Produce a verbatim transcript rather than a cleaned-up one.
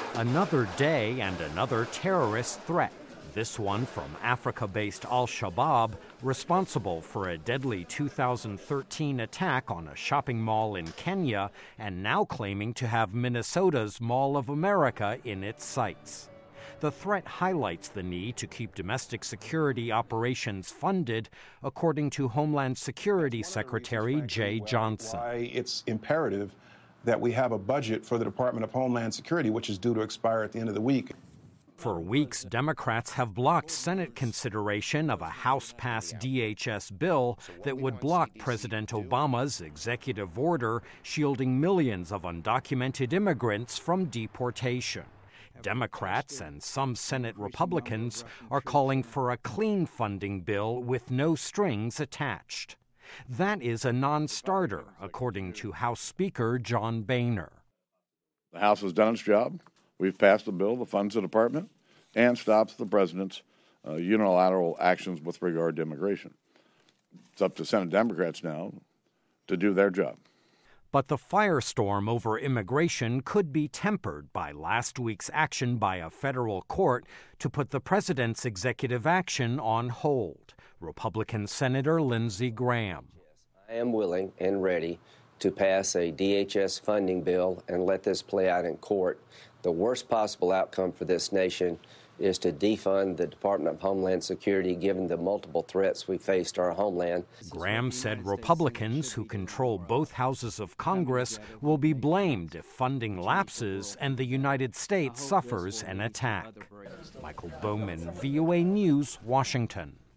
Another day and another terrorist threat. This one from Africa-based Al-Shabaab, responsible for a deadly two thousand thirteen attack on a shopping mall in Kenya and now claiming to have Minnesota's Mall of America in its sights. The threat highlights the need to keep domestic security operations funded, according to Homeland Security Secretary Jay Johnson. Why it's imperative that we have a budget for the Department of Homeland Security, which is due to expire at the end of the week. For weeks, Democrats have blocked Senate consideration of a House-passed D H S bill that would block President Obama's executive order shielding millions of undocumented immigrants from deportation. Democrats and some Senate Republicans are calling for a clean funding bill with no strings attached. That is a non-starter, according to House Speaker John Boehner. The House has done its job. We've passed a bill that funds the department and stops the president's uh, unilateral actions with regard to immigration. It's up to Senate Democrats now to do their job. But the firestorm over immigration could be tempered by last week's action by a federal court to put the president's executive action on hold. Republican Senator Lindsey Graham. I am willing and ready to pass a D H S funding bill and let this play out in court. The worst possible outcome for this nation is to defund the Department of Homeland Security, given the multiple threats we faced our homeland. Graham said Republicans who control both houses of Congress will be blamed if funding lapses and the United States suffers an attack. Michael Bowman, V O A News, Washington.